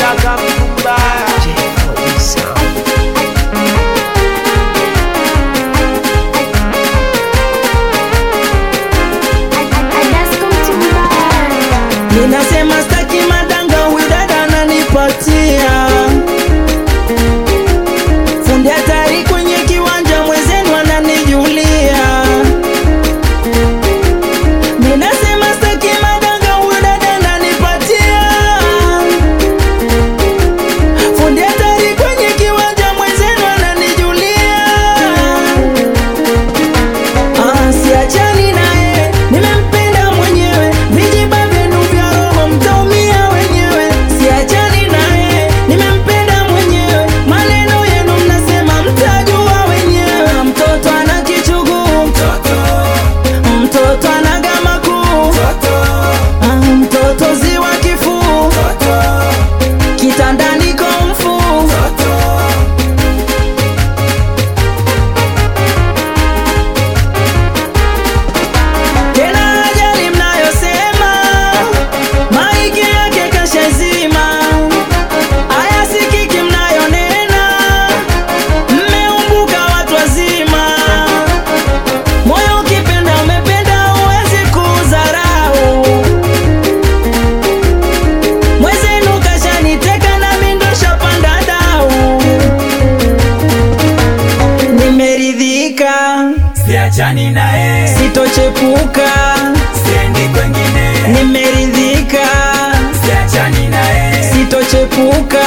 nataka mtu mbaya. Ninasema staki madanga, huyu dada ananipatia fundi hatari kwenye kiwanja, mwenzenu ananijulia. Ninasema staki madanga, huyu dada ananipatia fundi hatari kwenye kiwanja, mwenzenu ananijulia. Siachani naye, nimempenda mwenyewe, vijiba vyenu vya roho mtaumia wenyewe. Siachani naye, nimempenda mwenyewe, maneno yenu mnasema mtajua wenyewe. Mtoto ana kichugu, mtoto ana gama kuu, mtoto ziwa kifuu, kitandani komfu. Tena ajali mnayosema, maiki yake kashazima. Aya sikiki mnayonena, mmeumbuka watu wazima. Moyo ukipenda umependa, huwezi kudharau. Mwenzenu kashaniteka na mimi ndo shapanda dau. Nimeridhika, Siachani naye, sitochepuka. siendi kwengine. Nimeridhika, Siachani naye, sitochepuka.